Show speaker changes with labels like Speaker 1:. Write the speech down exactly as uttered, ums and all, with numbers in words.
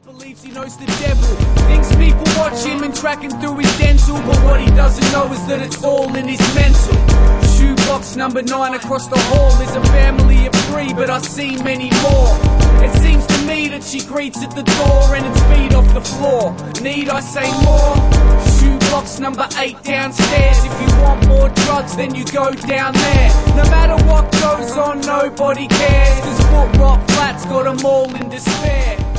Speaker 1: Believes he knows the devil, thinks people watch him and tracking through his dental, but what he doesn't know is that it's all in his mental. Shoebox number nine across the hall is a family of three, but I see many more. It seems to me that she greets at the door and it's feet off the floor. Need I say more? Shoebox number eight downstairs. If you want more drugs, then you go down there. No matter what goes on, nobody cares, cause Foot Rot Flat's got them all in despair.